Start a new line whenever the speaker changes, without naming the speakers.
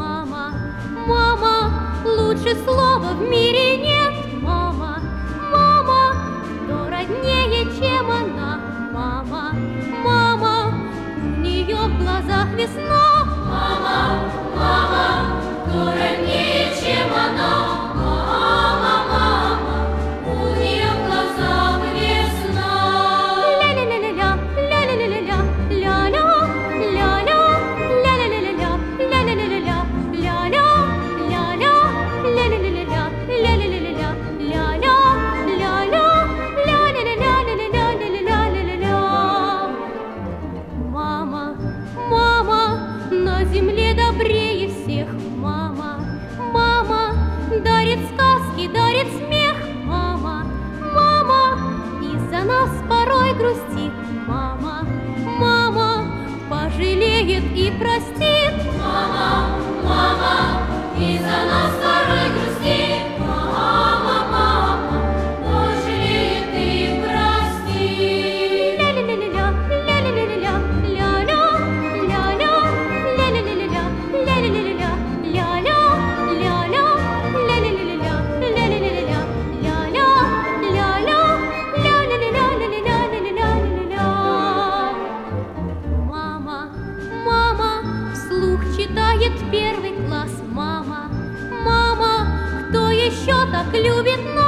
Мама, мама, лучше слова в мире нет. Мама, мама, кто роднее, чем она. Мама, мама, у нее в глазах весна. Мама, мама, кто роднее, чем она. Мама, мама, у нее в глазах весна. Ля-ля-ля-ля-ля, ля-ля-ля-ля-ля, ля-ля, ля-ля, ля-ля-ля-ля-ля, ля-ля-ля-ля-ля, ля-ля, ля-ля, ля-ля-ля-ля-ля, ля-ля-ля-ля-ля, ля-ля, ля-ля, ля-ля-ля-ля-ля-ля-ля-ля-ля-ля. Мама, мама, на земле добрее всех. Мама, мама, дарит сказки, дарит смех. Мама, мама, из-за нас порой грустит. Мама, мама, пожалеет и простит. Мама, мама, из-за нас порой грустит. Мама, мама, пожалеет и простит. Ля-ля-ля-ля-ля, ля-ля-ля-ля-ля, ля-ля, ля-ля, ля-ля-ля-ля-ля, ля-ля-ля-ля-ля, ля-ля, ля-ля, ля-ля-ля-ля-ля, ля-ля-ля-ля-ля, ля-ля, ля-ля, ля-ля-ля-ля-ля-ля-ля-ля-ля. Мама, мама, вслух читает первый класс. Мама, мама, кто еще так любит нас?